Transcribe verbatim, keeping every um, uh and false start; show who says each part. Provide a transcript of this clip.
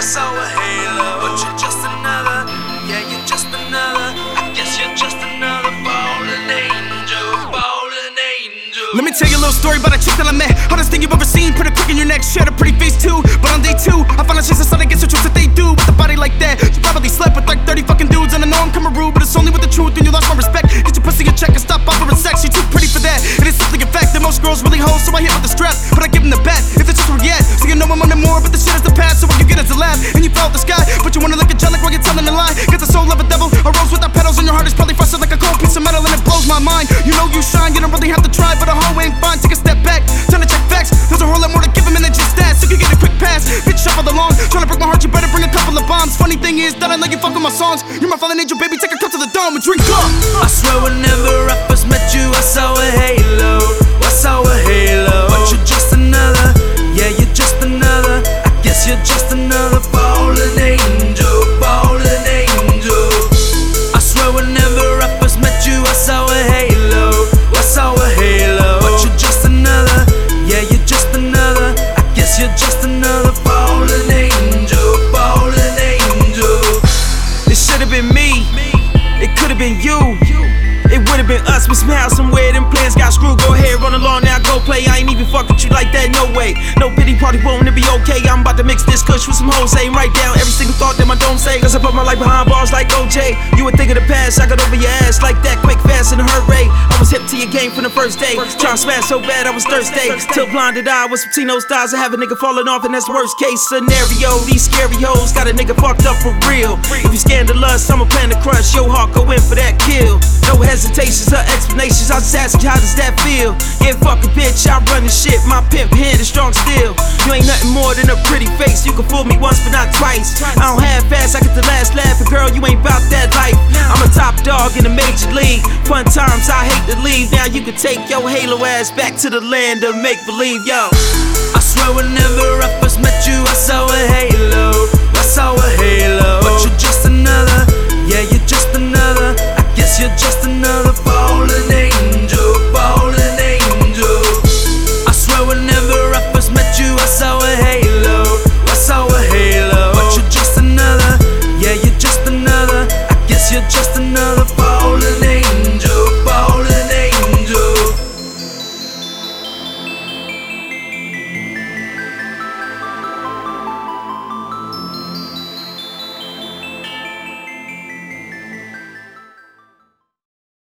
Speaker 1: saw a halo, but you're just another. Yeah, you're just another. I guess you're just another fallen angel, fallen angel.
Speaker 2: Let me tell you a little story about a chick that I met. Hardest thing you've ever seen, put a crook in your neck. She had a pretty face too, but on day two I found out she's a son against the truth that they do. With a body like that, she probably slept with like thirty fucking dudes. And I know I'm coming rude, but it's only with the truth. And you lost my respect, get your pussy a check and stop offering sex. She too pretty for that, and it's simply a fact that most girls really hoes. So I hit with the strap, but I give them the bat if it's just where you at. So you know I'm under more, but the shit is the past. So what you get is a laugh, and you fall out the sky. But you wanna look angelic while you're telling a lie. Get the soul of a devil, a rose without petals, and your heart is probably frosted like a cold piece of metal. And it blows my mind, you know you shine. You don't really have to try, but a hoe ain't fine. Take a step back, time to check facts. There's a whole lot more to give him than just that. So you get a quick pass, bitch shuffle along. Trying to break my heart, you better bring a couple of bombs. Funny thing is that I let you fuck with my songs. You're my fallen angel, baby, take a cup to the dome and drink up.
Speaker 1: I swear whenever I first met you, I saw a halo, I saw a halo. But you're just another, yeah, you're just another. I guess you're just another fallen angel, fallen angel. I swear whenever I first met you, I saw a halo, I saw a halo. But you're just another, yeah, you're just another. I guess you're just another fallen angel, fallen angel.
Speaker 3: It should've been me, it could've been you. It would've been us, we smile somewhere, them plans got screwed. Go ahead, run along now, go play. I ain't even fuck with you like that, no way. No pity party, won't it be okay? I'm about to mix this kush with some Jose. Write down every single thought that I don't say, cause I put my life behind bars like O J. You would think of the past, I got over your ass like that, quick, fast, in a hurry. I was hip to your game from the first day, tryna smash so bad I was thirsty. Till blinded eye with some Tino styles, I have a nigga falling off, and that's the worst case scenario. These scary hoes got a nigga fucked up for real. If you scandalous, I'ma plan to crush your heart, go in for that kill. No hesitations or explanations, I just ask you, how does that feel? Yeah, fuck a bitch, I run the shit, my pimp hand is strong still. You ain't nothing more than a pretty face, you can fool me once but not twice. I don't have fast, I get the last laugh, and girl, you ain't bout that life. I'm a top dog in the major league, fun times, I hate to leave. Now you can take your halo ass back to the land of make-believe, yo.
Speaker 1: I swear whenever I first met you, I saw a halo, I saw a halo. But you're just another, yeah, you're just another. I guess you're just another.